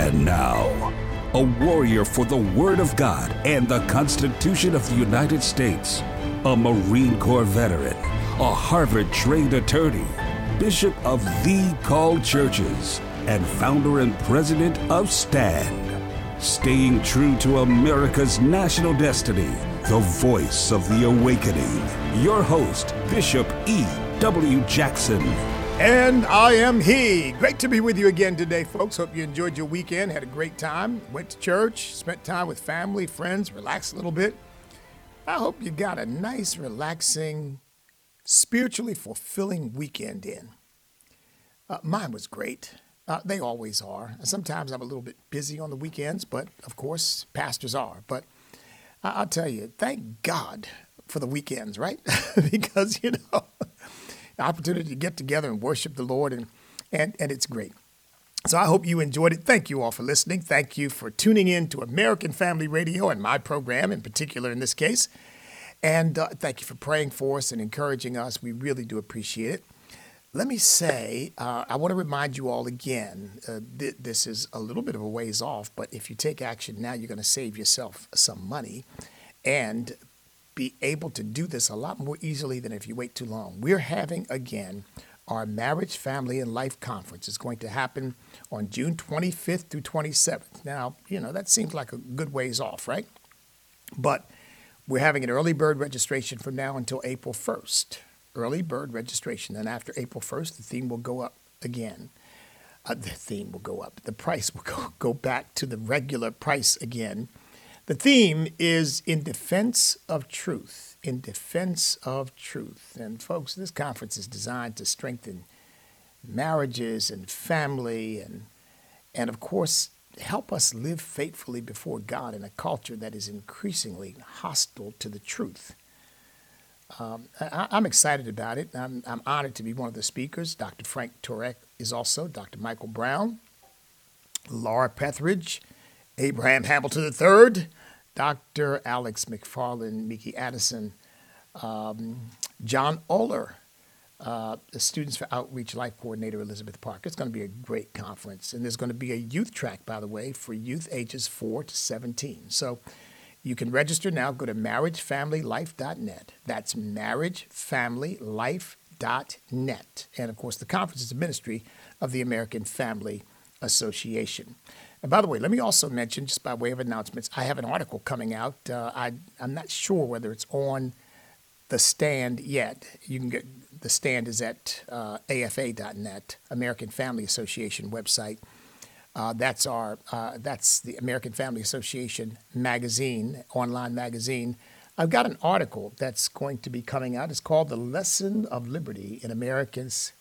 And now, a warrior for the Word of God and the Constitution of the United States, a Marine Corps veteran, a Harvard-trained attorney, Bishop of the Called Churches, and founder and president of STAND. Staying true to America's national destiny, the voice of the awakening. Your host, Bishop E.W. Jackson. And I am he. Great to be with you again today, folks. Hope you enjoyed your weekend, had a great time, went to church, spent time with family, friends, relaxed a little bit. I hope you got a nice, relaxing, spiritually fulfilling weekend in. Mine was great. They always are. Sometimes I'm a little bit busy on the weekends, but of course, pastors are. But I'll tell you, thank God for the weekends, right? Because, the opportunity to get together and worship the Lord, and it's great. So I hope you enjoyed it. Thank you all for listening. Thank you for tuning in to American Family Radio and my program in particular in this case. And thank you for praying for us and encouraging us. We really do appreciate it. Let me say, I want to remind you all again, this is a little bit of a ways off, but if you take action now, you're going to save yourself some money and be able to do this a lot more easily than if you wait too long. We're having, again, our Marriage, Family, and Life Conference. It's going to happen on June 25th through 27th. Now, that seems like a good ways off, right? But we're having an early bird registration from now until April 1st. Early bird registration. And after April 1st, the theme will go up again. The price will go back to the regular price again. The theme is In Defense of Truth. In Defense of Truth. And folks, this conference is designed to strengthen marriages and family and of course, help us live faithfully before God in a culture that is increasingly hostile to the truth. I'm excited about it. I'm honored to be one of the speakers. Dr. Frank Turek is also, Dr. Michael Brown, Laura Petheridge, Abraham Hamilton III, Dr. Alex McFarland, Mickey Addison, John Oler, the Students for Outreach Life Coordinator, Elizabeth Parker. It's going to be a great conference. And there's going to be a youth track, by the way, for youth ages 4 to 17. So you can register now. Go to marriagefamilylife.net. That's marriagefamilylife.net. And, of course, the conference is a ministry of the American Family Association. And by the way, let me also mention, just by way of announcements, I have an article coming out. I'm not sure whether it's on the Stand yet. You can get the Stand is at afa.net, American Family Association website. That's the American Family Association magazine, online magazine. I've got an article that's going to be coming out. It's called "The Lesson of Liberty in America's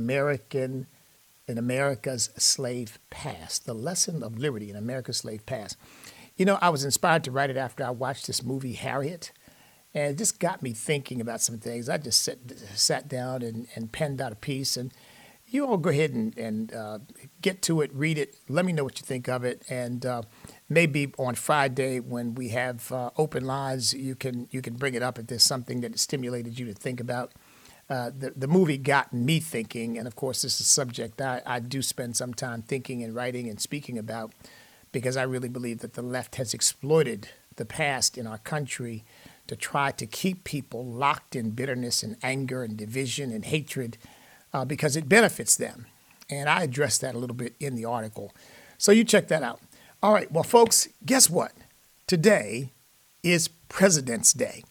Slave Past." The Lesson of Liberty in America's Slave Past. I was inspired to write it after I watched this movie, Harriet, and it just got me thinking about some things. I just sat down and penned out a piece, and you all go ahead and get to it, read it, let me know what you think of it, and maybe on Friday when we have open lines, you can bring it up if there's something that stimulated you to think about. The movie got me thinking, and of course this is a subject I do spend some time thinking and writing and speaking about, because I really believe that the left has exploited the past in our country to try to keep people locked in bitterness and anger and division and hatred because it benefits them. And I address that a little bit in the article. So you check that out. All right, well, folks, guess what? Today is President's Day.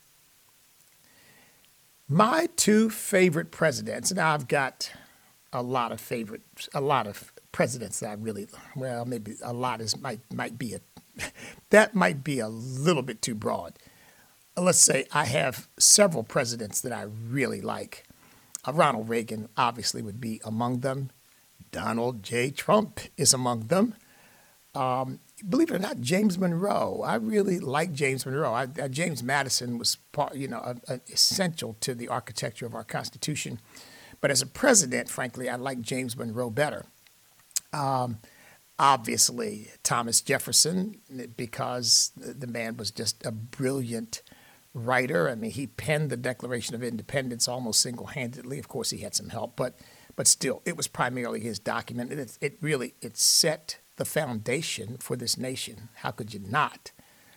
My two favorite presidents, and I've got a lot of presidents that I really, well, maybe a lot might be that might be a little bit too broad. Let's say I have several presidents that I really like. Ronald Reagan obviously would be among them. Donald J. Trump is among them. Believe it or not, James Monroe. I really like James Monroe. James Madison was essential to the architecture of our Constitution. But as a president, frankly, I like James Monroe better. Obviously, Thomas Jefferson, because the man was just a brilliant writer. I mean, he penned the Declaration of Independence almost single-handedly. Of course, he had some help, but still, it was primarily his document. It set the foundation for this nation, how could you not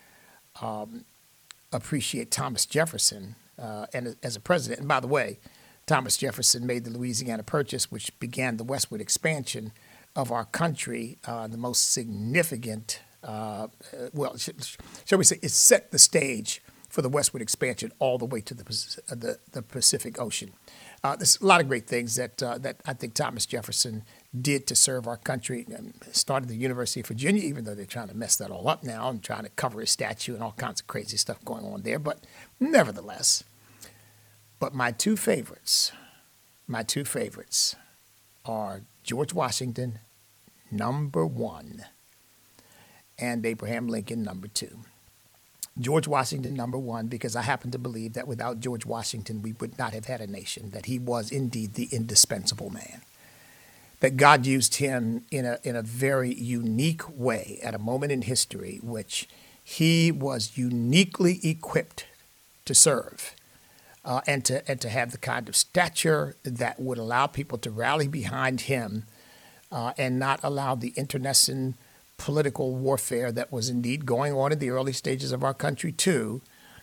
appreciate Thomas Jefferson and as a president? And by the way, Thomas Jefferson made the Louisiana Purchase, which began the westward expansion of our country, the most significant, shall we say, it set the stage for the westward expansion all the way to the Pacific Ocean. There's a lot of great things that I think Thomas Jefferson did to serve our country. Started the University of Virginia, even though they're trying to mess that all up now and trying to cover his statue and all kinds of crazy stuff going on there. But nevertheless, my two favorites are George Washington, number one, and Abraham Lincoln, number two. George Washington, number one, because I happen to believe that without George Washington, we would not have had a nation, that he was indeed the indispensable man, that God used him in a very unique way at a moment in history which he was uniquely equipped to serve and to have the kind of stature that would allow people to rally behind him and not allow the internecine political warfare that was indeed going on in the early stages of our country to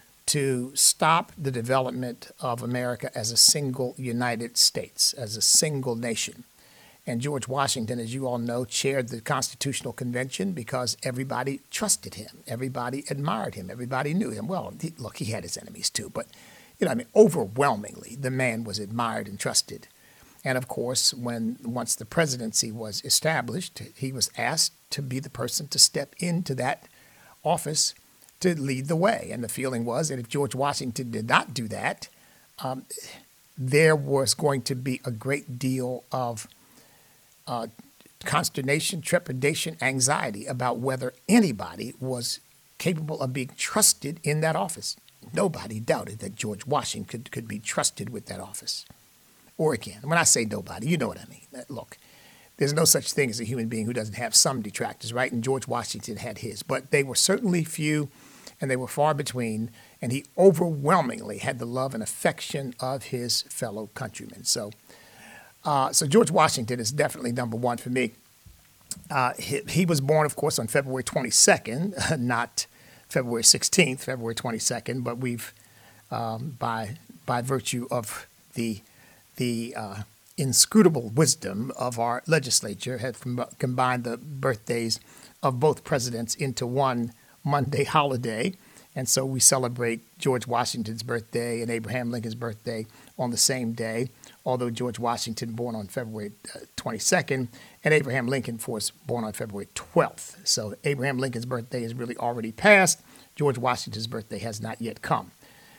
stop the development of America as a single United States, as a single nation. And George Washington, as you all know, chaired the Constitutional Convention because everybody trusted him. Everybody admired him. Everybody knew him. Well, he had his enemies too, but overwhelmingly, the man was admired and trusted. And of course, once the presidency was established, he was asked to be the person to step into that office to lead the way. And the feeling was that if George Washington did not do that, there was going to be a great deal of consternation, trepidation, anxiety about whether anybody was capable of being trusted in that office. Nobody doubted that George Washington could be trusted with that office. Or again, when I say nobody, you know what I mean. Look, there's no such thing as a human being who doesn't have some detractors, right? And George Washington had his. But they were certainly few, and they were far between, and he overwhelmingly had the love and affection of his fellow countrymen. So George Washington is definitely number one for me. He was born, of course, on February 22nd, not February 16th, February 22nd, but we've, by virtue of the inscrutable wisdom of our legislature, have combined the birthdays of both presidents into one Monday holiday. And so we celebrate George Washington's birthday and Abraham Lincoln's birthday on the same day, although George Washington born on February 22nd and Abraham Lincoln, of course, born on February 12th. So Abraham Lincoln's birthday is really already passed. George Washington's birthday has not yet come.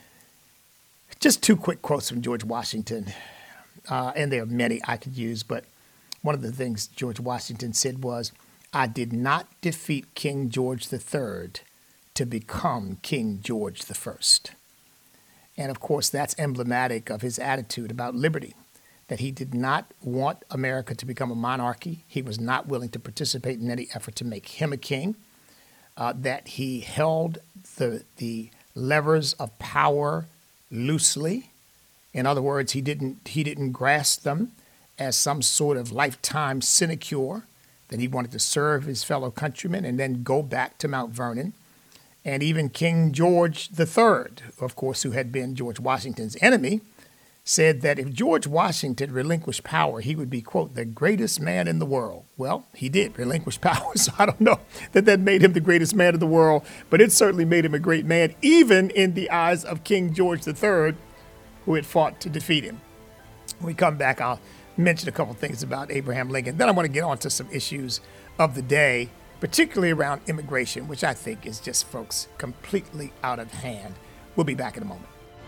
Just two quick quotes from George Washington. And there are many I could use, but one of the things George Washington said was, "I did not defeat King George III to become King George I." And of course, that's emblematic of his attitude about liberty, that he did not want America to become a monarchy. He was not willing to participate in any effort to make him a king, that he held the levers of power loosely. In other words, he didn't grasp them as some sort of lifetime sinecure, that he wanted to serve his fellow countrymen and then go back to Mount Vernon. And even King George III, of course, who had been George Washington's enemy, said that if George Washington relinquished power, he would be, quote, the greatest man in the world. Well, he did relinquish power, so I don't know that made him the greatest man in the world, but it certainly made him a great man, even in the eyes of King George III, who had fought to defeat him. When we come back, I'll mention a couple things about Abraham Lincoln. Then I want to get on to some issues of the day, particularly around immigration, which I think is just, folks, completely out of hand. We'll be back in a moment.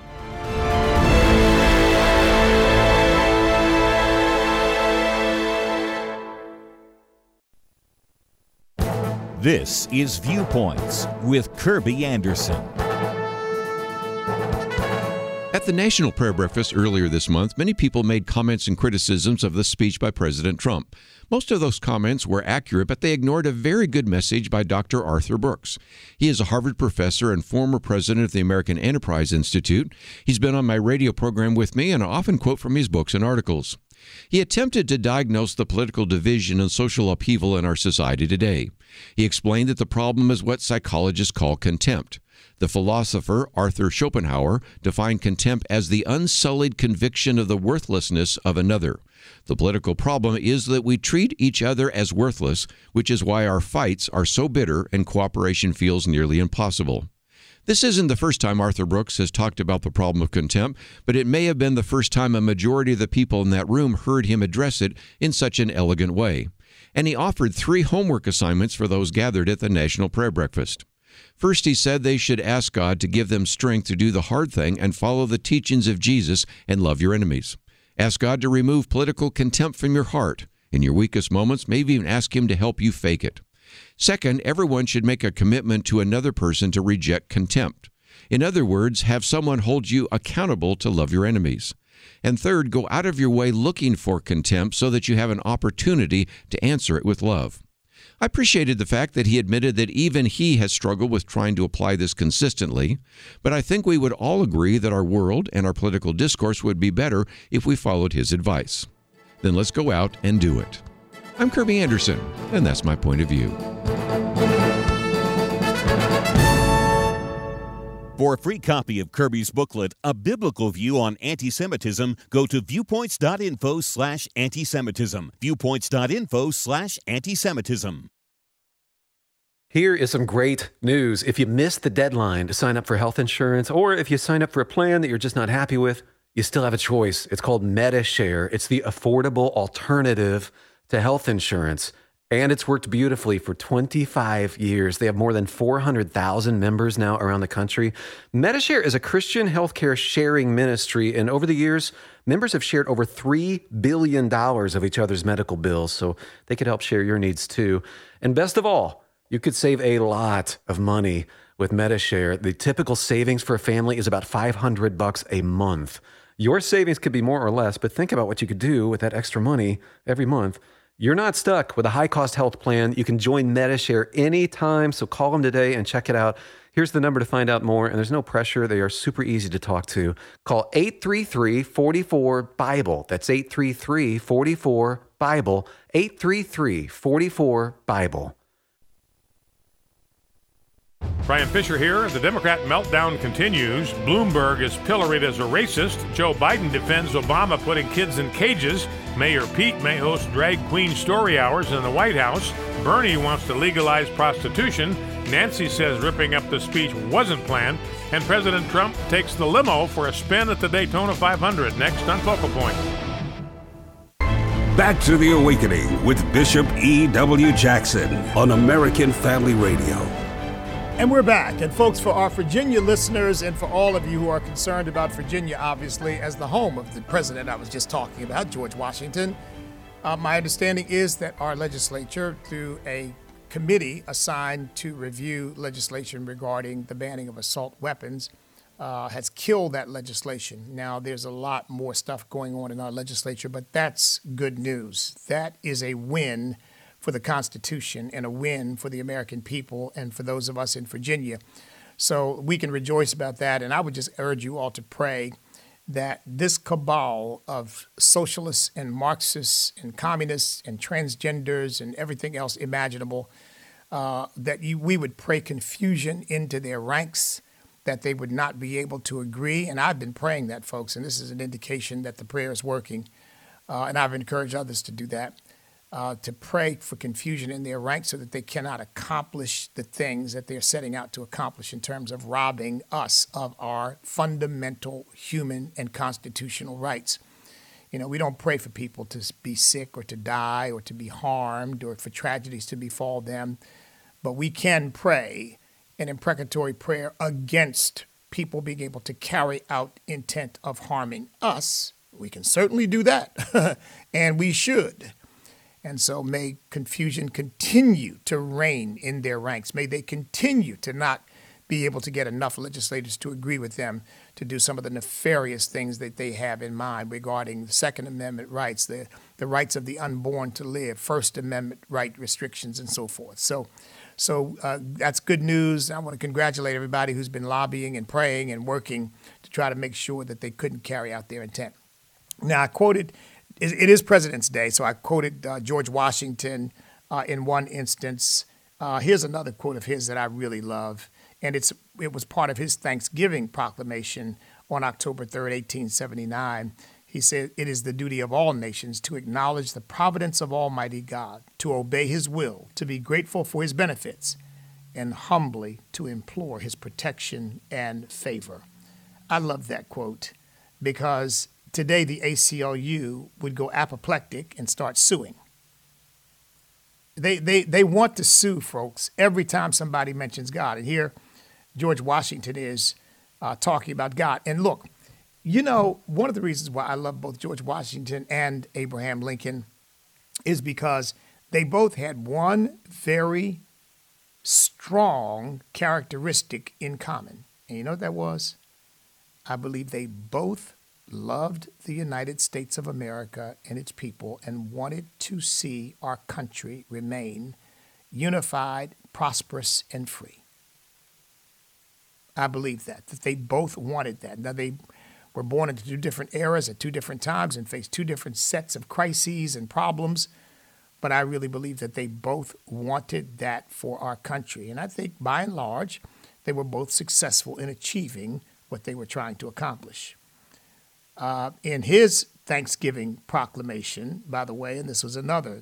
This is Viewpoints with Kirby Anderson. At the National Prayer Breakfast earlier this month, many people made comments and criticisms of the speech by President Trump. Most of those comments were accurate, but they ignored a very good message by Dr. Arthur Brooks. He is a Harvard professor and former president of the American Enterprise Institute. He's been on my radio program with me, and I often quote from his books and articles. He attempted to diagnose the political division and social upheaval in our society today. He explained that the problem is what psychologists call contempt. The philosopher Arthur Schopenhauer defined contempt as the unsullied conviction of the worthlessness of another. The political problem is that we treat each other as worthless, which is why our fights are so bitter and cooperation feels nearly impossible. This isn't the first time Arthur Brooks has talked about the problem of contempt, but it may have been the first time a majority of the people in that room heard him address it in such an elegant way. And he offered 3 homework assignments for those gathered at the National Prayer Breakfast. First, he said they should ask God to give them strength to do the hard thing and follow the teachings of Jesus and love your enemies. Ask God to remove political contempt from your heart. In your weakest moments, maybe even ask Him to help you fake it. Second, everyone should make a commitment to another person to reject contempt. In other words, have someone hold you accountable to love your enemies. And third, go out of your way looking for contempt so that you have an opportunity to answer it with love. I appreciated the fact that he admitted that even he has struggled with trying to apply this consistently, but I think we would all agree that our world and our political discourse would be better if we followed his advice. Then let's go out and do it. I'm Kirby Anderson, and that's my point of view. For a free copy of Kirby's booklet, A Biblical View on Anti-Semitism, go to viewpoints.info/antisemitism. Viewpoints.info/antisemitism. Here is some great news. If you missed the deadline to sign up for health insurance, or if you sign up for a plan that you're just not happy with, you still have a choice. It's called Medi-Share. It's the affordable alternative to health insurance. And it's worked beautifully for 25 years. They have more than 400,000 members now around the country. Medi-Share is a Christian healthcare sharing ministry, and over the years, members have shared over $3 billion of each other's medical bills, so they could help share your needs too. And best of all, you could save a lot of money with Medi-Share. The typical savings for a family is about $500 a month. Your savings could be more or less, but think about what you could do with that extra money every month. You're not stuck with a high-cost health plan. You can join Medi-Share anytime, so call them today and check it out. Here's the number to find out more, and there's no pressure. They are super easy to talk to. Call 833-44-BIBLE. That's 833-44-BIBLE. 833-44-BIBLE. Brian Fisher here. The Democrat meltdown continues. Bloomberg is pilloried as a racist. Joe Biden defends Obama putting kids in cages. Mayor Pete may host drag queen story hours in the White House. Bernie wants to legalize prostitution. Nancy says ripping up the speech wasn't planned. And President Trump takes the limo for a spin at the Daytona 500. Next on Focal Point. Back to the Awakening with Bishop E.W. Jackson on American Family Radio. And we're back. And folks, for our Virginia listeners and for all of you who are concerned about Virginia, obviously, as the home of the president I was just talking about, George Washington, my understanding is that our legislature, through a committee assigned to review legislation regarding the banning of assault weapons, has killed that legislation. Now, there's a lot more stuff going on in our legislature, but that's good news. That is a win for the Constitution and a win for the American people and for those of us in Virginia. So we can rejoice about that. And I would just urge you all to pray that this cabal of socialists and Marxists and communists and transgenders and everything else imaginable, we would pray confusion into their ranks, that they would not be able to agree. And I've been praying that, folks, and this is an indication that the prayer is working. And I've encouraged others to do that. To pray for confusion in their ranks so that they cannot accomplish the things that they're setting out to accomplish in terms of robbing us of our fundamental human and constitutional rights. You know, we don't pray for people to be sick or to die or to be harmed or for tragedies to befall them, but we can pray an imprecatory prayer against people being able to carry out intent of harming us. We can certainly do that, and we should. And so may confusion continue to reign in their ranks. May they continue to not be able to get enough legislators to agree with them to do some of the nefarious things that they have in mind regarding the Second Amendment rights, the rights of the unborn to live, First Amendment right restrictions, and so forth. So that's good news. I want to congratulate everybody who's been lobbying and praying and working to try to make sure that they couldn't carry out their intent. Now, I quoted it is President's Day, so I quoted George Washington in one instance. Here's another quote of his that I really love, and it was part of his Thanksgiving proclamation on October 3rd, 1879. He said, "It is the duty of all nations to acknowledge the providence of Almighty God, to obey his will, to be grateful for his benefits, and humbly to implore his protection and favor." I love that quote because today the ACLU would go apoplectic and start suing. They want to sue, folks, every time somebody mentions God. And here George Washington is talking about God. And look, you know, one of the reasons why I love both George Washington and Abraham Lincoln is because they both had one very strong characteristic in common. And you know what that was? I believe they both loved the United States of America and its people and wanted to see our country remain unified, prosperous, and free. I believe that they both wanted that. Now, they were born into two different eras at two different times and faced two different sets of crises and problems. But I really believe that they both wanted that for our country. And I think by and large, they were both successful in achieving what they were trying to accomplish. In his Thanksgiving proclamation, by the way, and this was another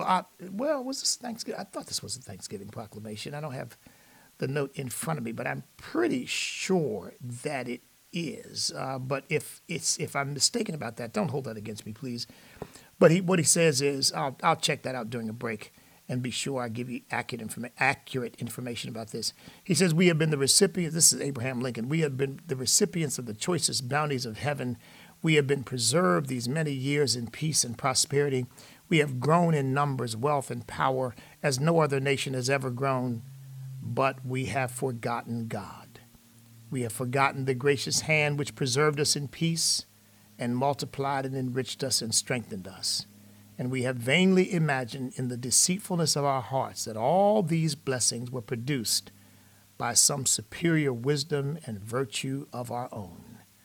was this Thanksgiving? I thought this was a Thanksgiving proclamation. I don't have the note in front of me, but I'm pretty sure that it is. But if I'm mistaken about that, don't hold that against me, please. But what he says is, I'll check that out during a break and be sure I give you accurate information about this. He says, "We have been the recipients," this is Abraham Lincoln, "we have been the recipients of the choicest bounties of heaven. We have been preserved these many years in peace and prosperity. We have grown in numbers, wealth, and power as no other nation has ever grown, but we have forgotten God. We have forgotten the gracious hand which preserved us in peace and multiplied and enriched us and strengthened us. And we have vainly imagined in the deceitfulness of our hearts that all these blessings were produced by some superior wisdom and virtue of our own.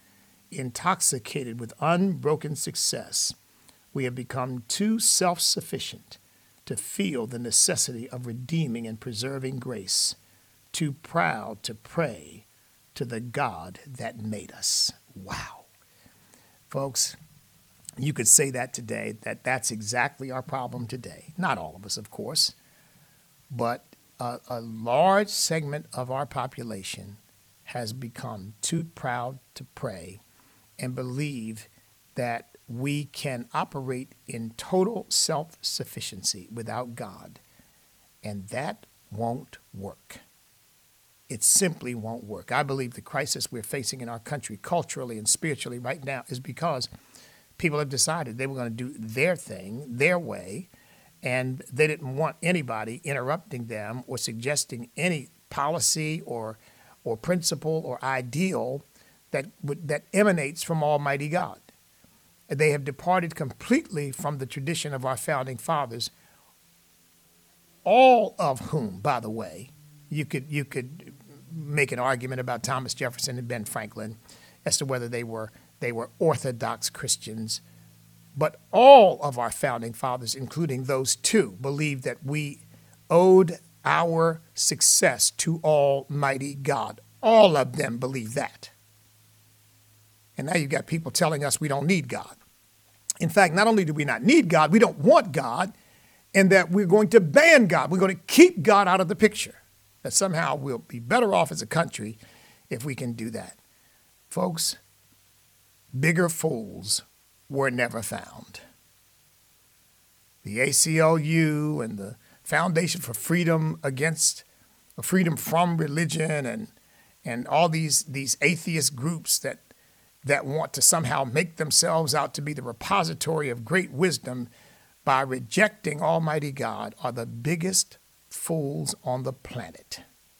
Intoxicated with unbroken success, we have become too self-sufficient to feel the necessity of redeeming and preserving grace, too proud to pray to the God that made us." Wow. Folks, you could say that today, that's exactly our problem today. Not all of us, of course, but a large segment of our population has become too proud to pray and believe that we can operate in total self-sufficiency without God, and that won't work. It simply won't work. I believe the crisis we're facing in our country culturally and spiritually right now is because people have decided they were going to do their thing, their way, and they didn't want anybody interrupting them or suggesting any policy or principle or ideal that emanates from Almighty God. They have departed completely from the tradition of our founding fathers, all of whom, by the way, you could make an argument about Thomas Jefferson and Ben Franklin as to whether they were Orthodox Christians. But all of our founding fathers, including those two, believed that we owed our success to Almighty God. All of them believe that. And now you've got people telling us we don't need God. In fact, not only do we not need God, we don't want God, and that we're going to ban God. We're going to keep God out of the picture. That somehow we'll be better off as a country if we can do that. Folks, bigger fools were never found. The ACLU and the Foundation for Freedom from Religion and all these atheist groups that want to somehow make themselves out to be the repository of great wisdom by rejecting Almighty God are the biggest fools on the planet.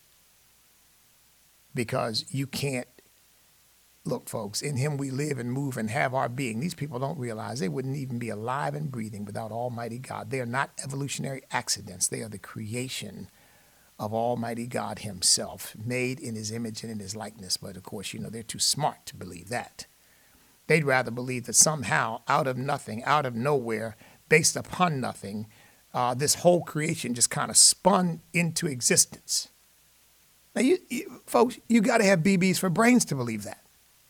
Because you can't, look, folks, in him we live and move and have our being. These people don't realize they wouldn't even be alive and breathing without Almighty God. They are not evolutionary accidents. They are the creation of Almighty God himself, made in his image and in his likeness. But of course, they're too smart to believe that. They'd rather believe that somehow, out of nothing, out of nowhere, based upon nothing, this whole creation just kind of spun into existence. Now, folks, you got to have BBs for brains to believe that.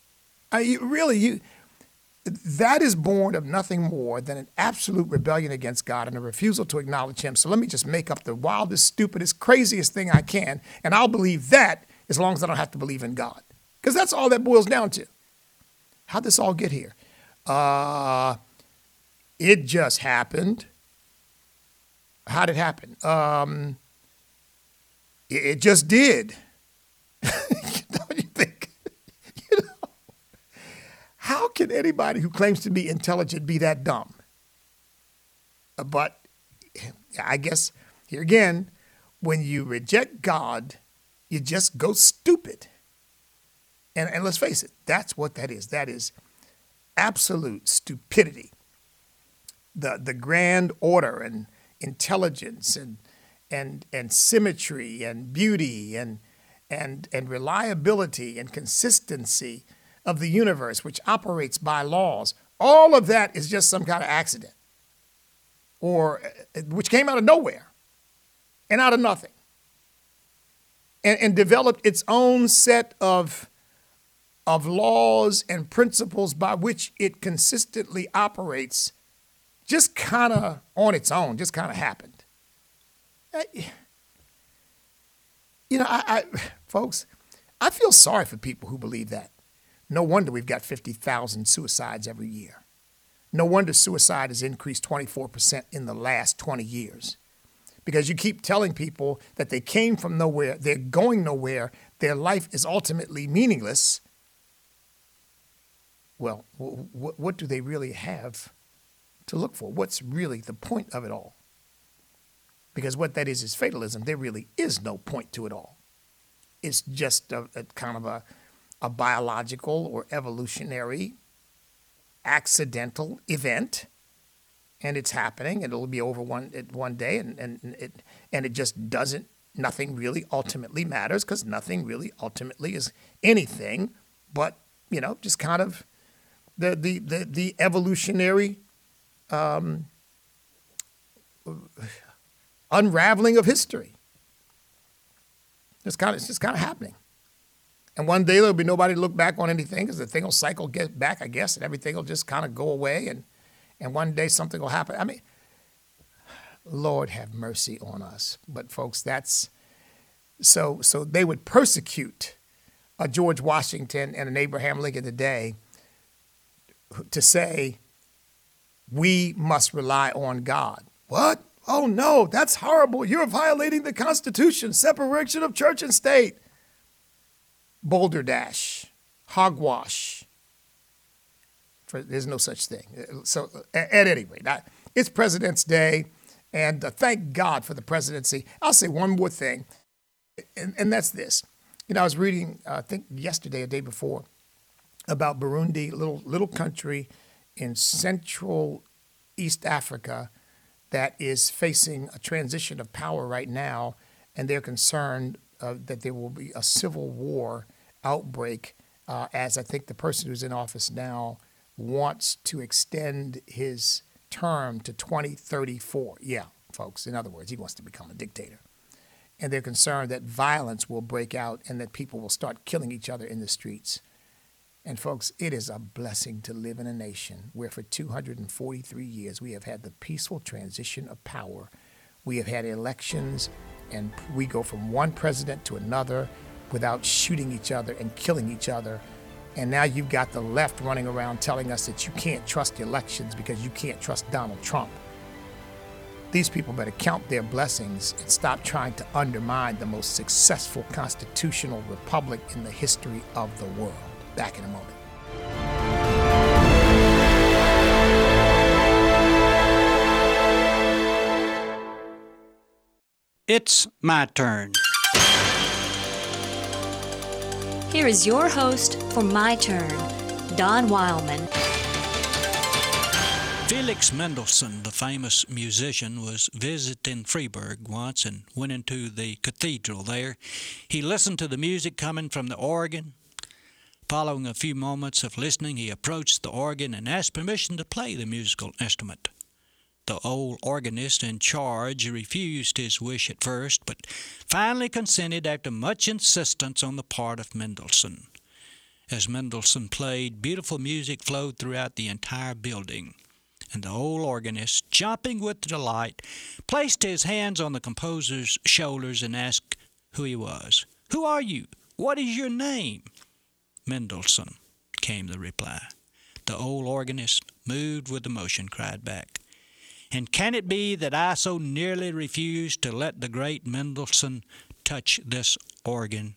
That is born of nothing more than an absolute rebellion against God and a refusal to acknowledge him. So let me just make up the wildest, stupidest, craziest thing I can, and I'll believe that as long as I don't have to believe in God. Because that's all that boils down to. How'd this all get here? It just happened. How'd it happen? It just did. Don't you think? How can anybody who claims to be intelligent be that dumb? But I guess, here again, when you reject God, you just go stupid. And let's face it, that's what that is. That is absolute stupidity. The grand order and intelligence and symmetry and beauty and reliability and consistency of the universe, which operates by laws, all of that is just some kind of accident, or which came out of nowhere and out of nothing, and developed its own set of laws and principles by which it consistently operates, just kind of on its own, just kind of happened. Folks, I feel sorry for people who believe that. No wonder we've got 50,000 suicides every year. No wonder suicide has increased 24% in the last 20 years. Because you keep telling people that they came from nowhere, they're going nowhere, their life is ultimately meaningless. Well, what do they really have to look for? What's really the point of it all? Because what that is fatalism. There really is no point to it all. It's just a kind of a biological or evolutionary accidental event, and it's happening, and it'll be over one day, and it just doesn't. Nothing really ultimately matters, because nothing really ultimately is anything but just kind of the evolutionary unraveling of history. It's just kind of happening. And one day there'll be nobody to look back on anything, because the thing will cycle, get back, I guess, and everything will just kind of go away, and one day something will happen. I mean, Lord have mercy on us. But folks, that's so they would persecute a George Washington and an Abraham Lincoln today to say, we must rely on God. What? Oh no, that's horrible. You're violating the Constitution, separation of church and state. Boulder Dash, hogwash. There's no such thing. So at any rate, it's President's Day, and thank God for the presidency. I'll say one more thing, and that's this. I was reading, I think yesterday or day before, about Burundi, little country in Central East Africa that is facing a transition of power right now, and they're concerned that there will be a civil war outbreak, as I think the person who's in office now wants to extend his term to 2034. Yeah, folks, in other words, he wants to become a dictator. And they're concerned that violence will break out and that people will start killing each other in the streets. And folks, it is a blessing to live in a nation where for 243 years we have had the peaceful transition of power. We have had elections, and we go from one president to another without shooting each other and killing each other. And now you've got the left running around telling us that you can't trust elections because you can't trust Donald Trump. These people better count their blessings and stop trying to undermine the most successful constitutional republic in the history of the world. Back in a moment. It's my turn. Here is your host for My Turn, Don Wildman. Felix Mendelssohn, the famous musician, was visiting Freiburg once and went into the cathedral there. He listened to the music coming from the organ, Following a few moments of listening, he approached the organ and asked permission to play the musical instrument. The old organist in charge refused his wish at first, but finally consented after much insistence on the part of Mendelssohn. As Mendelssohn played, beautiful music flowed throughout the entire building, and the old organist, jumping with delight, placed his hands on the composer's shoulders and asked who he was. "Who are you? What is your name?" "Mendelssohn," came the reply. The old organist, moved with emotion, cried back, "And can it be that I so nearly refused to let the great Mendelssohn touch this organ?"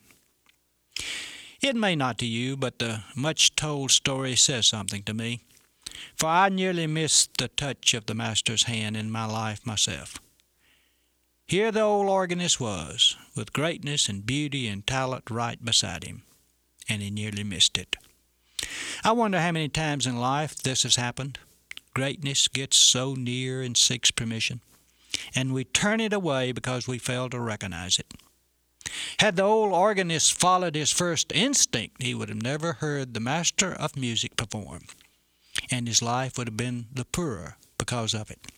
It may not to you, but the much-told story says something to me, for I nearly missed the touch of the Master's hand in my life myself. Here the old organist was, with greatness and beauty and talent right beside him, and he nearly missed it. I wonder how many times in life this has happened. Greatness gets so near and seeks permission, and we turn it away because we fail to recognize it. Had the old organist followed his first instinct, he would have never heard the master of music perform, and his life would have been the poorer because of it.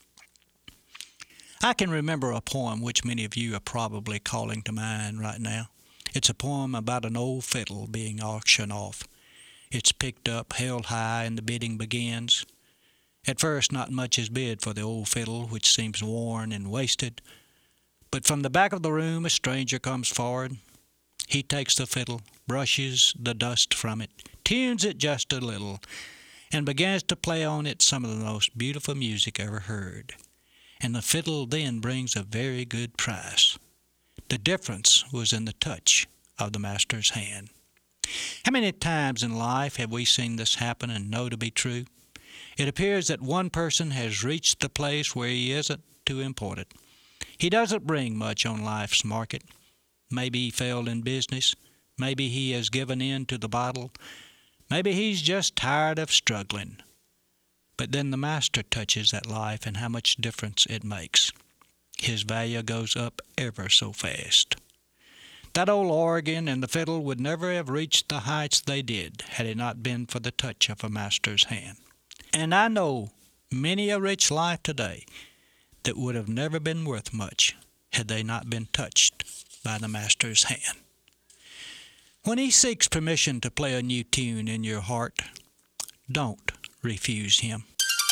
I can remember a poem which many of you are probably calling to mind right now. It's a poem about an old fiddle being auctioned off. It's picked up, held high, and the bidding begins. At first, not much is bid for the old fiddle, which seems worn and wasted. But from the back of the room, a stranger comes forward. He takes the fiddle, brushes the dust from it, tunes it just a little, and begins to play on it some of the most beautiful music ever heard. And the fiddle then brings a very good price. The difference was in the touch of the master's hand. How many times in life have we seen this happen and know to be true? It appears that one person has reached the place where he isn't too important. He doesn't bring much on life's market. Maybe he failed in business. Maybe he has given in to the bottle. Maybe he's just tired of struggling. But then the master touches that life, and how much difference it makes. His value goes up ever so fast. That old organ and the fiddle would never have reached the heights they did had it not been for the touch of a master's hand. And I know many a rich life today that would have never been worth much had they not been touched by the master's hand. When he seeks permission to play a new tune in your heart, don't refuse him.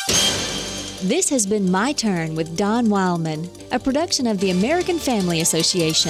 This has been My Turn with Don Wildman, a production of the American Family Association.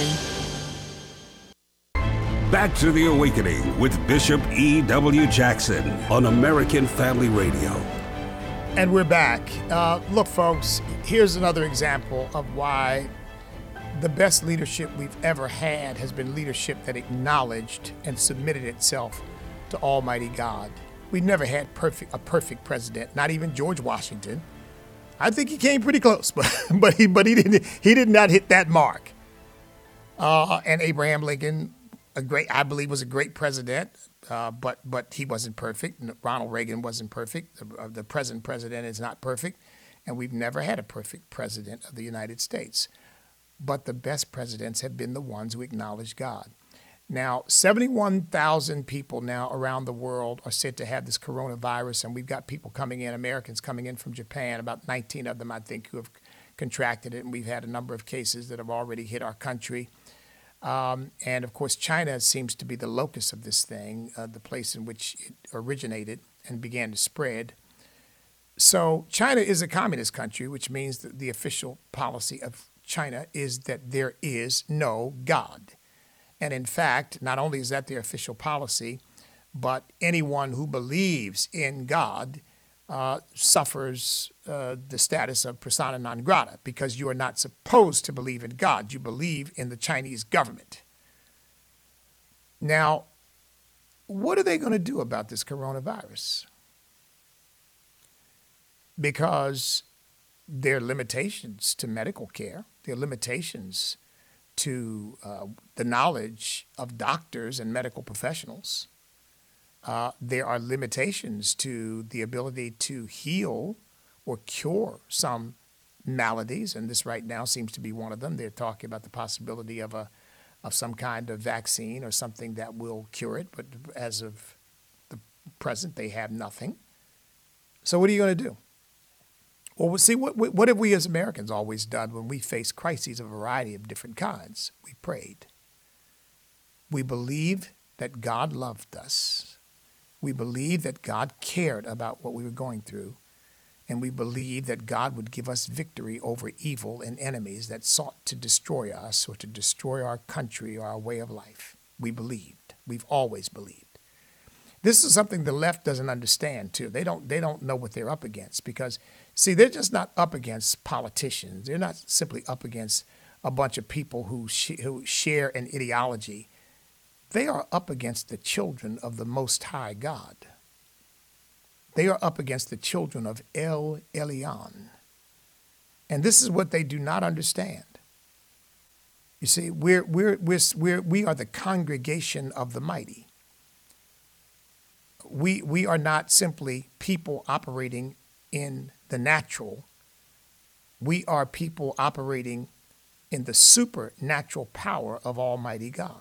Back to the Awakening with Bishop E.W. Jackson on American Family Radio. And we're back. Look, folks, here's another example of why the best leadership we've ever had has been leadership that acknowledged and submitted itself to Almighty God. We've never had a perfect president, not even George Washington. I think he came pretty close, but he did not hit that mark. And Abraham Lincoln, I believe, was a great president, but he wasn't perfect. Ronald Reagan wasn't perfect. The present president is not perfect, and we've never had a perfect president of the United States. But the best presidents have been the ones who acknowledge God. Now, 71,000 people now around the world are said to have this coronavirus, and we've got people coming in, Americans coming in from Japan, about 19 of them, I think, who have contracted it, and we've had a number of cases that have already hit our country. And, of course, China seems to be the locus of this thing, the place in which it originated and began to spread. So China is a communist country, which means that the official policy of China is that there is no God. And in fact, not only is that their official policy, but anyone who believes in God suffers the status of persona non grata, because you are not supposed to believe in God. You believe in the Chinese government. Now, what are they going to do about this coronavirus? Because there are limitations to medical care. There are limitations to the knowledge of doctors and medical professionals. There are limitations to the ability to heal or cure some maladies, and this right now seems to be one of them. They're talking about the possibility of some kind of vaccine or something that will cure it, but as of present they have nothing. So what are you going to do? Well, see, what have we as Americans always done when we face crises of a variety of different kinds? We prayed. We believed that God loved us. We believed that God cared about what we were going through. And we believed that God would give us victory over evil and enemies that sought to destroy us or to destroy our country or our way of life. We believed. We've always believed. This is something the left doesn't understand, too. They don't know what they're up against because, see, they're just not up against politicians. They're not simply up against a bunch of people who share an ideology. They are up against the children of the Most High God. They are up against the children of El Elyon. And this is what they do not understand. You see, we are the congregation of the mighty. We are not simply people operating in the natural. We are people operating in the supernatural power of Almighty God.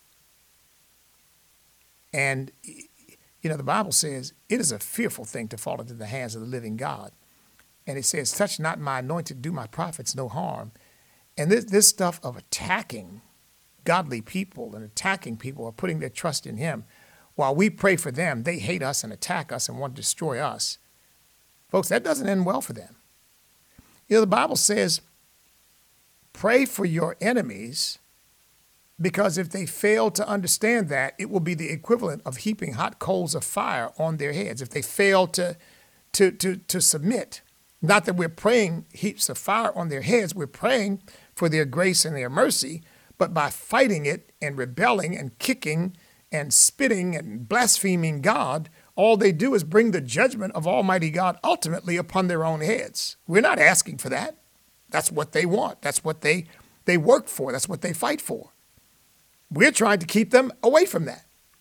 And, you know, the Bible says it is a fearful thing to fall into the hands of the living God. And it says, touch not my anointed, do my prophets no harm. And this stuff of attacking godly people and attacking people or putting their trust in him, while we pray for them, they hate us and attack us and want to destroy us. Folks, that doesn't end well for them. You know, the Bible says, pray for your enemies, because if they fail to understand that, it will be the equivalent of heaping hot coals of fire on their heads. If they fail to submit, not that we're praying heaps of fire on their heads, we're praying for their grace and their mercy, but by fighting it and rebelling and kicking and spitting and blaspheming God, all they do is bring the judgment of Almighty God ultimately upon their own heads. We're not asking for that. That's what they want. That's what they work for. That's what they fight for. We're trying to keep them away from that.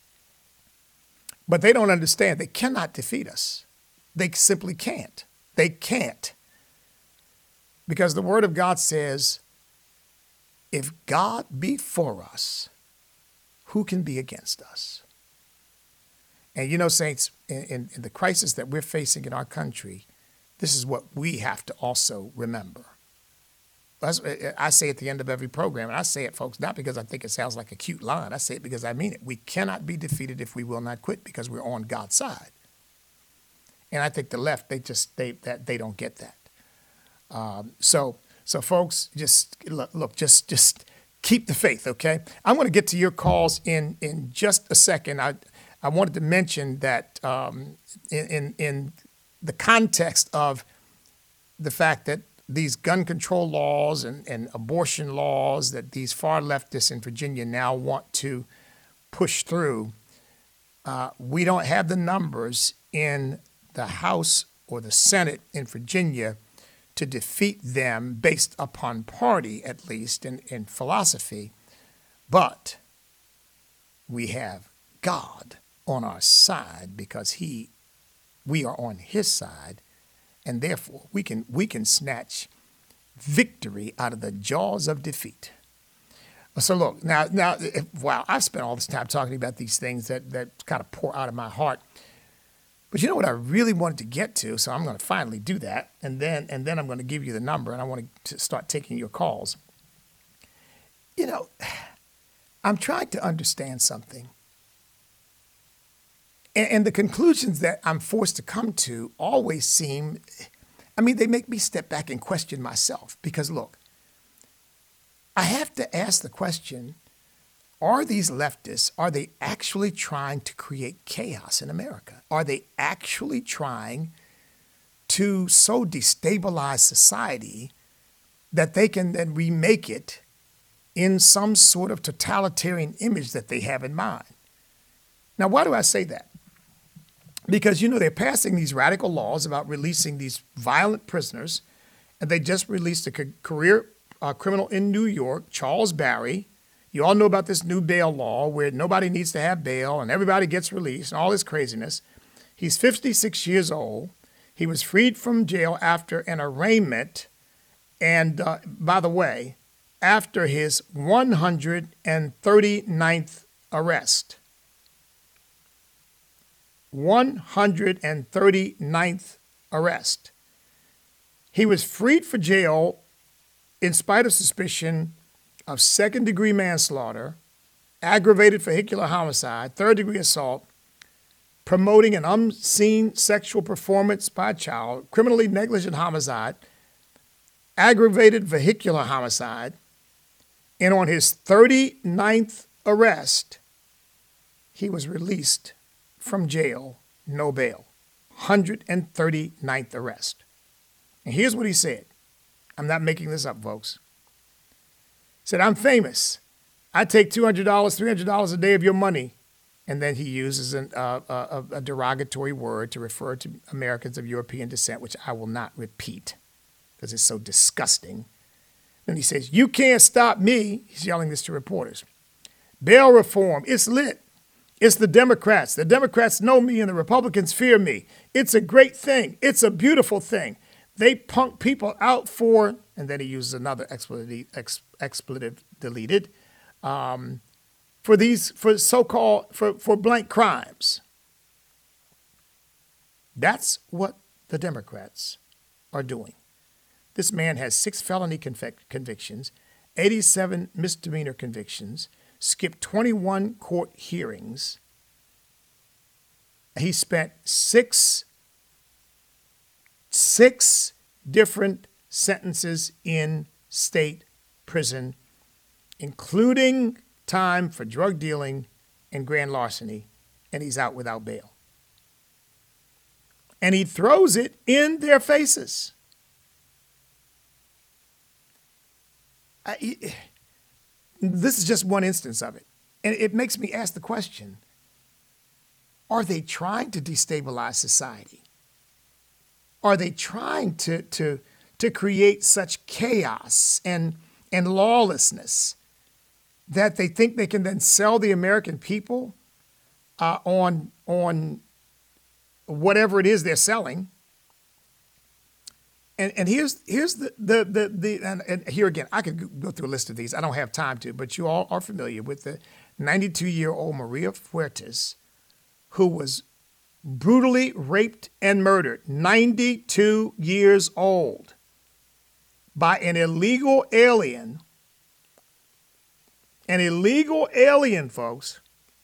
But they don't understand. They cannot defeat us. They simply can't. They can't. Because the Word of God says, if God be for us, who can be against us? And you know, saints, in the crisis that we're facing in our country, this is what we have to also remember. I say at the end of every program, and I say it, folks, not because I think it sounds like a cute line. I say it because I mean it. We cannot be defeated if we will not quit, because we're on God's side. And I think the left, they don't get that. So folks, just look, just keep the faith, okay? I'm going to get to your calls in just a second. I wanted to mention that in the context of the fact that these gun control laws and abortion laws that these far leftists in Virginia now want to push through, we don't have the numbers in the House or the Senate in Virginia to defeat them based upon party, at least in philosophy. But we have God on our side because we are on his side. And therefore, we can snatch victory out of the jaws of defeat. So look, now, wow, I've spent all this time talking about these things that kind of pour out of my heart. But you know what I really wanted to get to, so I'm going to finally do that, and then I'm going to give you the number, and I want to start taking your calls. You know, I'm trying to understand something. And the conclusions that I'm forced to come to always seem, they make me step back and question myself. Because look, I have to ask the question, are these leftists, are they actually trying to create chaos in America? Are they actually trying to so destabilize society that they can then remake it in some sort of totalitarian image that they have in mind? Now, why do I say that? Because, you know, they're passing these radical laws about releasing these violent prisoners. And they just released a career criminal in New York, Charles Barry. You all know about this new bail law where nobody needs to have bail and everybody gets released and all this craziness. He's 56 years old. He was freed from jail after an arraignment. And by the way, after his 139th arrest. 139th arrest. He was freed from jail in spite of suspicion of second-degree manslaughter, aggravated vehicular homicide, third-degree assault, promoting an obscene sexual performance by a child, criminally negligent homicide, aggravated vehicular homicide, and on his 39th arrest, he was released from jail, no bail. 139th arrest. And here's what he said. I'm not making this up, folks. He said, I'm famous. I take $200, $300 a day of your money. And then he uses a derogatory word to refer to Americans of European descent, which I will not repeat because it's so disgusting. Then he says, you can't stop me. He's yelling this to reporters. Bail reform, it's lit. It's the Democrats. The Democrats know me and the Republicans fear me. It's a great thing. It's a beautiful thing. They punk people out for, and then he uses another expletive deleted, for so-called blank crimes. That's what the Democrats are doing. This man has 6 felony convictions, 87 misdemeanor convictions, skipped 21 court hearings. He spent six different sentences in state prison, including time for drug dealing and grand larceny, and he's out without bail. And he throws it in their faces. This is just one instance of it. And it makes me ask the question, are they trying to destabilize society? Are they trying to create such chaos and lawlessness that they think they can then sell the American people on whatever it is they're selling? And here's and here again, I could go through a list of these. I don't have time to, but you all are familiar with the 92-year-old Maria Fuertes, who was brutally raped and murdered, 92 years old, by an illegal alien. An illegal alien, folks.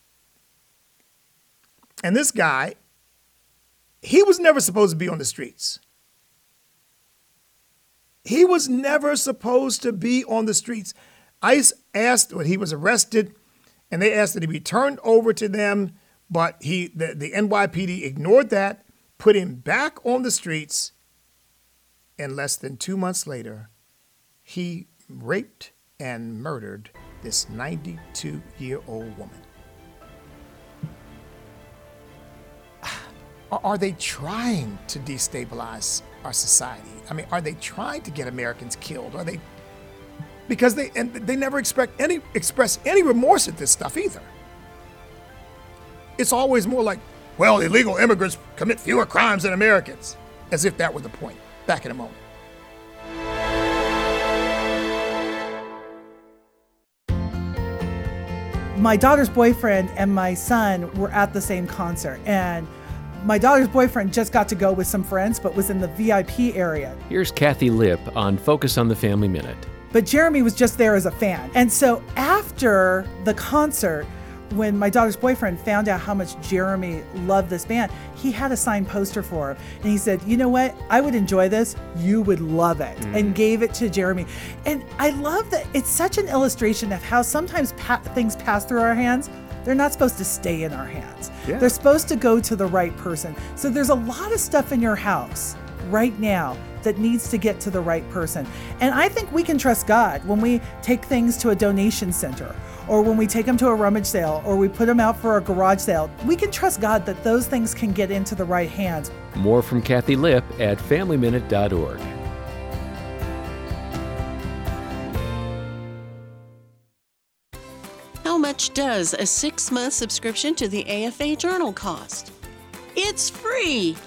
And this guy, he was never supposed to be on the streets. He was never supposed to be on the streets. ICE asked when he was arrested, and they asked that he be turned over to them, but the NYPD ignored that, put him back on the streets, and less than 2 months later, he raped and murdered this 92-year-old woman. Are they trying to destabilize our society? I mean, are they trying to get Americans killed? Are they? Because they never express any remorse at this stuff either. It's always more like, well, illegal immigrants commit fewer crimes than Americans, as if that were the point. Back in a moment. My daughter's boyfriend and my son were at the same concert, and my daughter's boyfriend just got to go with some friends, but was in the VIP area. Here's Kathy Lipp on Focus on the Family Minute. But Jeremy was just there as a fan. And so after the concert, when my daughter's boyfriend found out how much Jeremy loved this band, he had a signed poster for him. And he said, you know what? I would enjoy this. You would love it. And gave it to Jeremy. And I love that it's such an illustration of how sometimes things pass through our hands. They're not supposed to stay in our hands. Yeah. They're supposed to go to the right person. So there's a lot of stuff in your house right now that needs to get to the right person. And I think we can trust God when we take things to a donation center, or when we take them to a rummage sale, or we put them out for a garage sale. We can trust God that those things can get into the right hands. More from Kathy Lipp at FamilyMinute.org. How much does a 6-month subscription to the AFA Journal cost? It's free!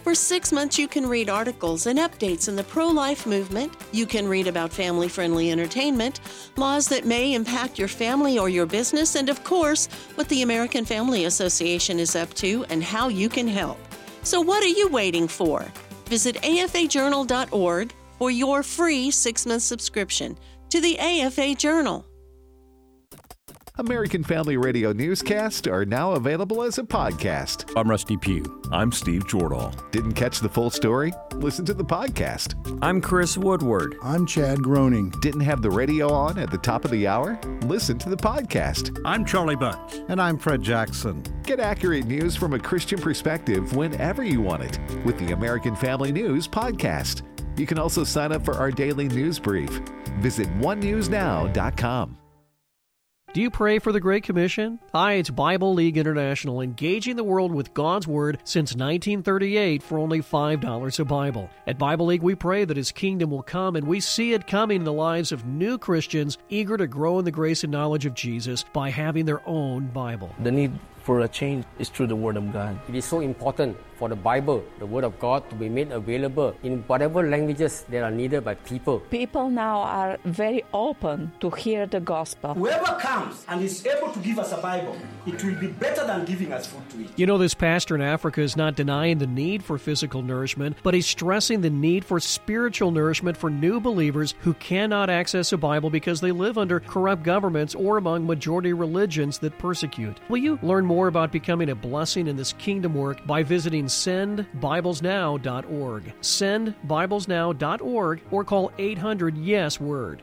For 6 months, you can read articles and updates in the pro-life movement. You can read about family-friendly entertainment, laws that may impact your family or your business, and of course, what the American Family Association is up to and how you can help. So what are you waiting for? Visit afajournal.org for your free 6-month subscription to the AFA Journal. American Family Radio newscasts are now available as a podcast. I'm Rusty Pugh. I'm Steve Jordahl. Didn't catch the full story? Listen to the podcast. I'm Chris Woodward. I'm Chad Groening. Didn't have the radio on at the top of the hour? Listen to the podcast. I'm Charlie Bunch. And I'm Fred Jackson. Get accurate news from a Christian perspective whenever you want it with the American Family News podcast. You can also sign up for our daily news brief. Visit onenewsnow.com. Do you pray for the Great Commission? Hi, it's Bible League International, engaging the world with God's Word since 1938 for only $5 a Bible. At Bible League, we pray that His kingdom will come, and we see it coming in the lives of new Christians eager to grow in the grace and knowledge of Jesus by having their own Bible. The need for a change is through the Word of God. It is so important for the Bible, the Word of God, to be made available in whatever languages that are needed by people. People now are very open to hear the gospel. Whoever comes and is able to give us a Bible, it will be better than giving us food to eat. You know, this pastor in Africa is not denying the need for physical nourishment, but he's stressing the need for spiritual nourishment for new believers who cannot access a Bible because they live under corrupt governments or among majority religions that persecute. Will you learn more about becoming a blessing in this kingdom work by visiting sendbiblesnow.org. Sendbiblesnow.org or call 800-YES-WORD.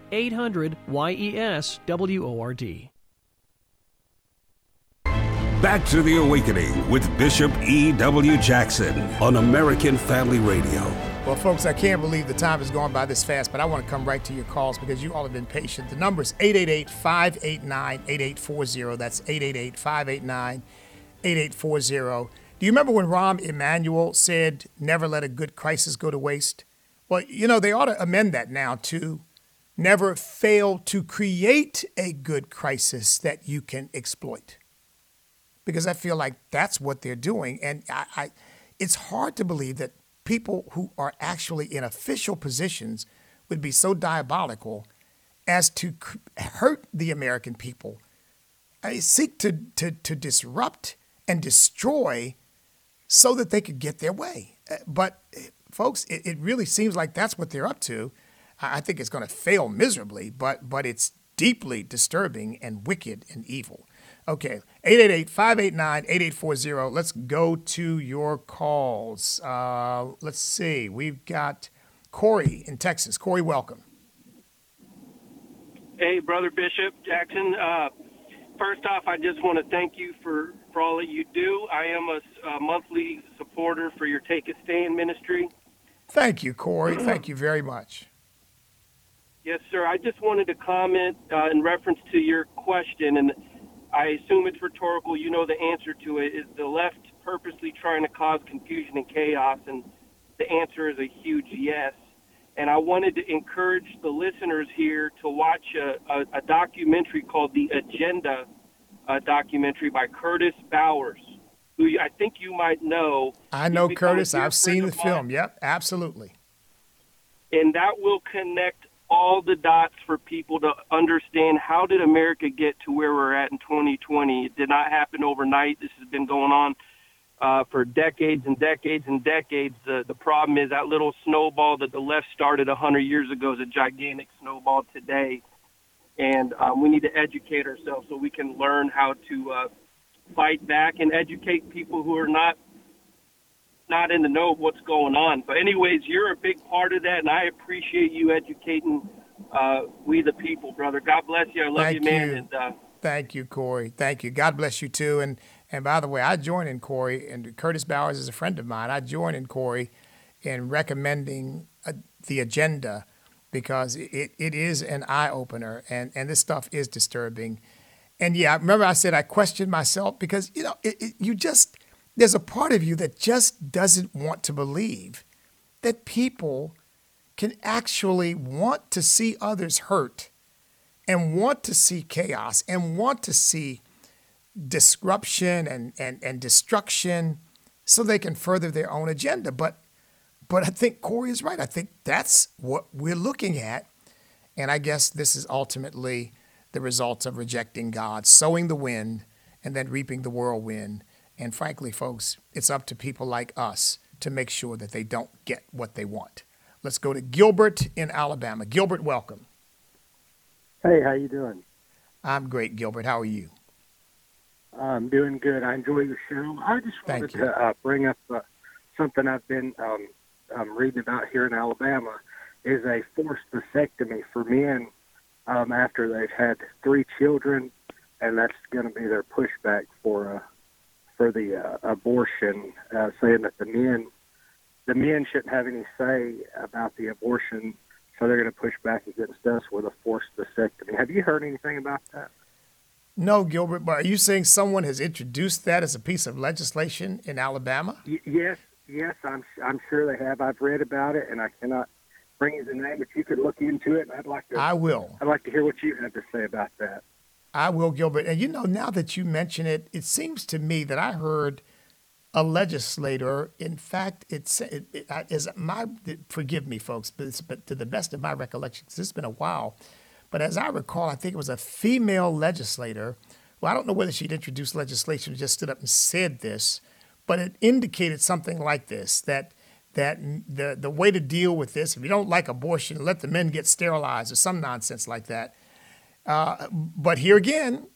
800-YES-WORD. Back to the Awakening with Bishop E.W. Jackson on American Family Radio. Well, folks, I can't believe the time has gone by this fast, but I want to come right to your calls because you all have been patient. The number is 888-589-8840. That's 888-589-8840. Do you remember when Rahm Emanuel said, never let a good crisis go to waste? Well, you know, they ought to amend that now to never fail to create a good crisis that you can exploit. Because I feel like that's what they're doing. And it's hard to believe that people who are actually in official positions would be so diabolical as to hurt the American people, seek to disrupt and destroy so that they could get their way. But folks, it really seems like that's what they're up to. I think it's going to fail miserably, but it's deeply disturbing and wicked and evil. Okay, 888-589-8840. Let's go to your calls. Let's see. We've got Corey in Texas. Corey, welcome. Hey, Brother Bishop Jackson. First off, I just want to thank you for all that you do. I am a monthly supporter for your Take a Stand ministry. Thank you, Corey. Thank you very much. Yes, sir. I just wanted to comment in reference to your question, and I assume it's rhetorical. You know the answer to it. Is the left purposely trying to cause confusion and chaos? And the answer is a huge yes. And I wanted to encourage the listeners here to watch a documentary called The Agenda documentary by Curtis Bowers, who I think you might know. I know Curtis. I've seen the film. Yep, absolutely. And that will connect all the dots for people to understand how did America get to where we're at in 2020. It did not happen overnight. This has been going on for decades and decades and decades. The problem is that little snowball that the left started 100 years ago is a gigantic snowball today. And we need to educate ourselves so we can learn how to fight back and educate people who are not in the know of what's going on. But anyways, you're a big part of that, and I appreciate you educating we the people, brother. God bless you. I love you, man. And, thank you, Corey. Thank you. God bless you, too. And by the way, I join in, Corey, and Curtis Bowers is a friend of mine. I join in, Corey, in recommending The Agenda because it is an eye-opener, and this stuff is disturbing. And, yeah, remember I said I questioned myself because, you know, there's a part of you that just doesn't want to believe that people can actually want to see others hurt and want to see chaos and want to see disruption and destruction so they can further their own agenda. But I think Corey is right. I think that's what we're looking at. And I guess this is ultimately the result of rejecting God, sowing the wind and then reaping the whirlwind. And frankly, folks, it's up to people like us to make sure that they don't get what they want. Let's go to Gilbert in Alabama. Gilbert, welcome. Hey, how you doing? I'm great, Gilbert. How are you? I'm doing good. I enjoy your show. I just wanted to bring up something I've been reading about here in Alabama is a forced vasectomy for men after they've had 3 children, and that's going to be their pushback for the abortion, saying that the men shouldn't have any say about the abortion, so they're going to push back against us with a forced vasectomy. Have you heard anything about that? No, Gilbert, but are you saying someone has introduced that as a piece of legislation in Alabama? Yes, I'm sure they have. I've read about it, and I cannot bring you the name, but you could look into it. And I'd like to. I will. I'd like to hear what you have to say about that. I will, Gilbert. And now that you mention it, it seems to me that I heard a legislator. In fact, forgive me, folks, but to the best of my recollection, because it's been a while. But as I recall, I think it was a female legislator. Well, I don't know whether she'd introduced legislation or just stood up and said this, but it indicated something like this, that the way to deal with this, if you don't like abortion, let the men get sterilized or some nonsense like that. But here again,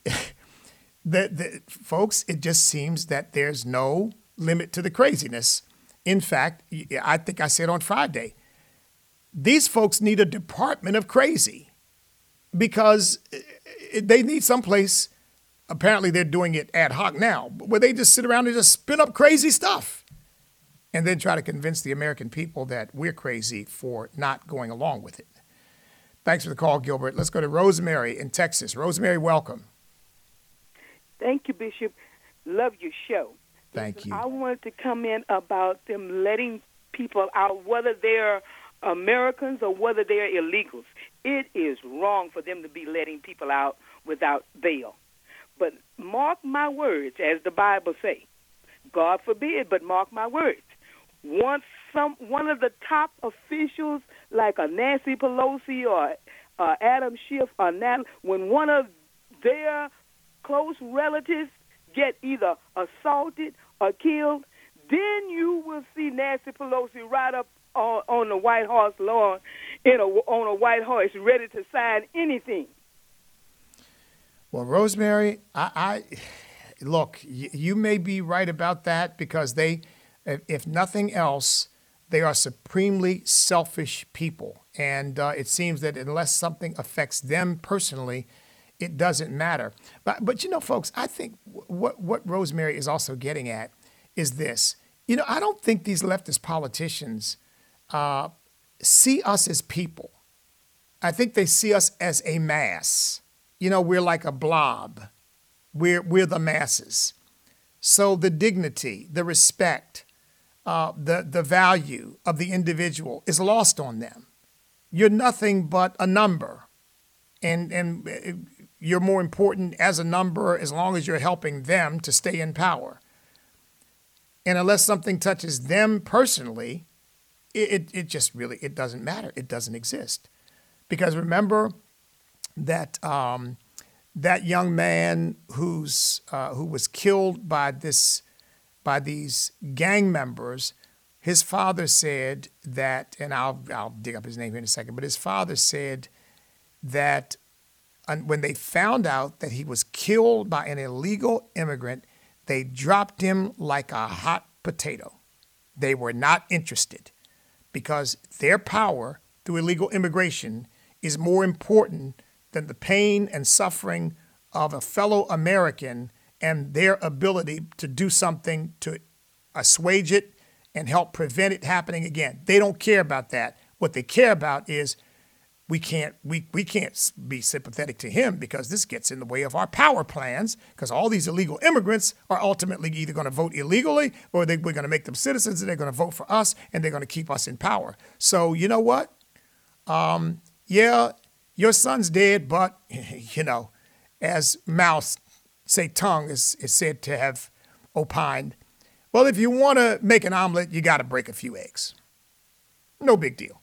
folks, it just seems that there's no limit to the craziness. In fact, I think I said on Friday, these folks need a department of crazy because they need someplace. Apparently, they're doing it ad hoc now, where they just sit around and just spin up crazy stuff and then try to convince the American people that we're crazy for not going along with it. Thanks for the call, Gilbert. Let's go to Rosemary in Texas. Rosemary, welcome. Thank you, Bishop. Love your show. Thank you. I wanted to come in about them letting people out, whether they're Americans or whether they're illegals. It is wrong for them to be letting people out without bail. But mark my words, as the Bible say. God forbid, but mark my words. Once one of the top officials, like a Nancy Pelosi or Adam Schiff or Natalie, when one of their close relatives get either assaulted or killed, then you will see Nancy Pelosi right up on the White House lawn on a white horse, ready to sign anything. Well, Rosemary, I look, you may be right about that because they, if nothing else, they are supremely selfish people. And it seems that unless something affects them personally, it doesn't matter. But folks, I think what Rosemary is also getting at is this. I don't think these leftist politicians see us as people. I think they see us as a mass. We're like a blob. We're the masses. So the dignity, the respect, the value of the individual is lost on them. You're nothing but a number. And you're more important as a number as long as you're helping them to stay in power. And unless something touches them personally, it just really, it doesn't matter. It doesn't exist. Because remember that that young man who was killed by these gang members, his father said that, and I'll dig up his name here in a second, but his father said that when they found out that he was killed by an illegal immigrant, they dropped him like a hot potato. They were not interested because their power through illegal immigration is more important than the pain and suffering of a fellow American and their ability to do something to assuage it and help prevent it happening again. They don't care about that. What they care about is we can't be sympathetic to him because this gets in the way of our power plans because all these illegal immigrants are ultimately either going to vote illegally or we're going to make them citizens and they're going to vote for us and they're going to keep us in power. So you know what? Yeah, your son's dead, but, as Mao Zedong is said to have opined, Well, if you want to make an omelet, you got to break a few eggs. No big deal.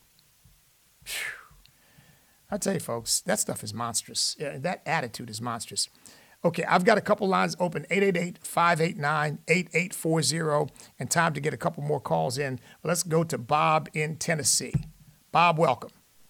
I tell you, folks, that stuff is monstrous. That attitude is monstrous. Okay, I've got a couple lines open, 888-589-8840, and time to get a couple more calls in. Let's go to Bob in Tennessee. Bob, welcome.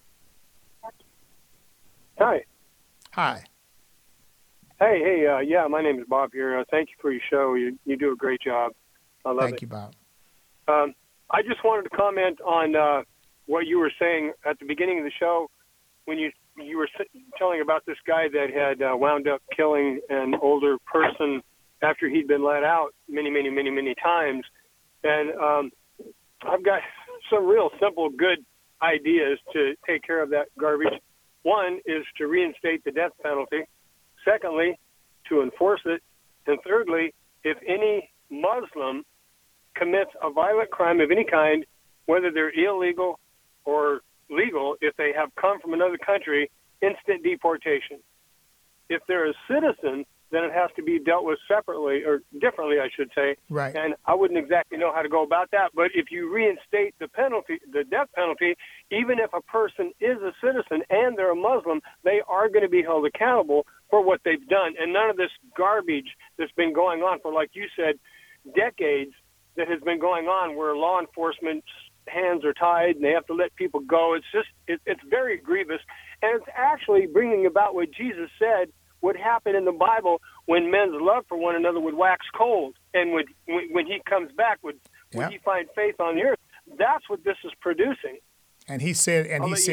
Hi. Hi. Hey, yeah, my name is Bob here. Thank you for your show. You do a great job. I love it. Thank you, Bob. I just wanted to comment on what you were saying at the beginning of the show when you were telling about this guy that had wound up killing an older person after he'd been let out many times. And I've got some real simple, good ideas to take care of that garbage. One is to reinstate the death penalty. Secondly, to enforce it. And thirdly, if any Muslim commits a violent crime of any kind, whether they're illegal or legal, if they have come from another country, instant deportation. If they're a citizen, then it has to be dealt with separately, or differently, I should say. Right. And I wouldn't exactly know how to go about that, but if you reinstate the penalty, the death penalty, even if a person is a citizen and they're a Muslim, they are going to be held accountable for what they've done. And none of this garbage that's been going on for, like you said, decades, that has been going on where law enforcement's hands are tied and they have to let people go. It's just, it's very grievous. And it's actually bringing about what Jesus said would happen in the Bible when men's love for one another would wax cold. And when he comes back, would he find faith on the earth? That's what this is producing. And he said,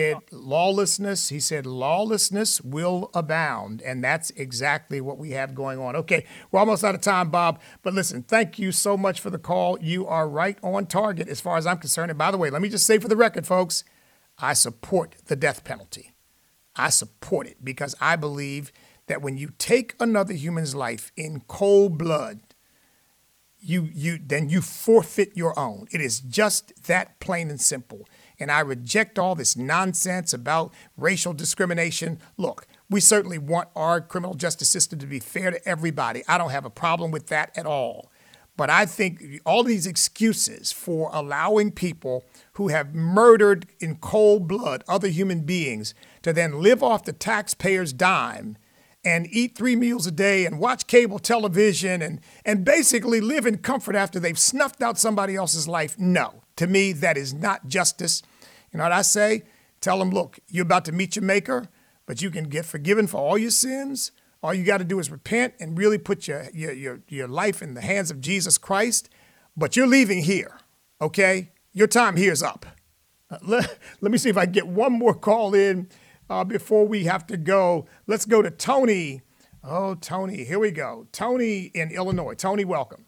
lawlessness will abound. And that's exactly what we have going on. Okay, we're almost out of time, Bob. But listen, thank you so much for the call. You are right on target as far as I'm concerned. And by the way, let me just say for the record, folks, I support the death penalty. I support it because I believe that when you take another human's life in cold blood, then you forfeit your own. It is just that plain and simple. And I reject all this nonsense about racial discrimination. Look, we certainly want our criminal justice system to be fair to everybody. I don't have a problem with that at all. But I think all these excuses for allowing people who have murdered in cold blood other human beings to then live off the taxpayer's dime and eat 3 meals a day and watch cable television and basically live in comfort after they've snuffed out somebody else's life. No, to me, that is not justice. You know what I say? Tell them, look, you're about to meet your maker, but you can get forgiven for all your sins. All you got to do is repent and really put your life in the hands of Jesus Christ. But you're leaving here, okay? Your time here is up. Let me see if I can get one more call in before we have to go. Let's go to Tony. Oh, Tony, here we go. Tony in Illinois. Tony, welcome.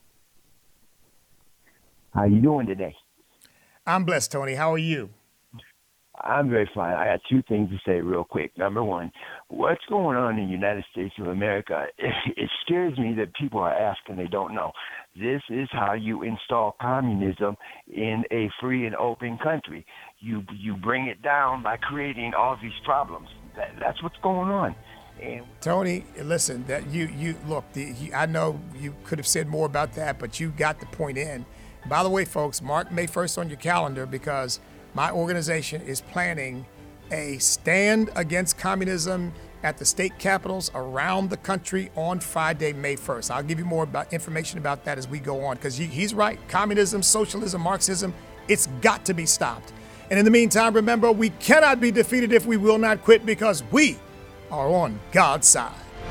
How you doing today? I'm blessed, Tony. How are you? I'm very fine. I got 2 things to say real quick. Number one, what's going on in the United States of America? It scares me that people are asking they don't know. This is how you install communism in a free and open country. You bring it down by creating all these problems. That's what's going on. And Tony, listen, that you look. I know you could have said more about that, but you got the point in. By the way, folks, mark May 1st on your calendar because my organization is planning a stand against communism at the state capitals around the country on Friday, May 1st. I'll give you more information about that as we go on because he's right. Communism, socialism, Marxism, it's got to be stopped. And in the meantime, remember, we cannot be defeated if we will not quit because we are on God's side.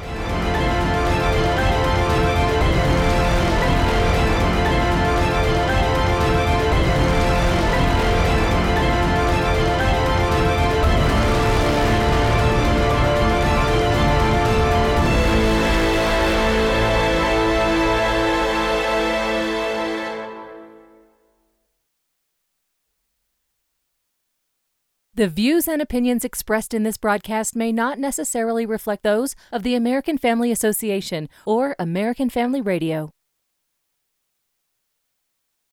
The views and opinions expressed in this broadcast may not necessarily reflect those of the American Family Association or American Family Radio.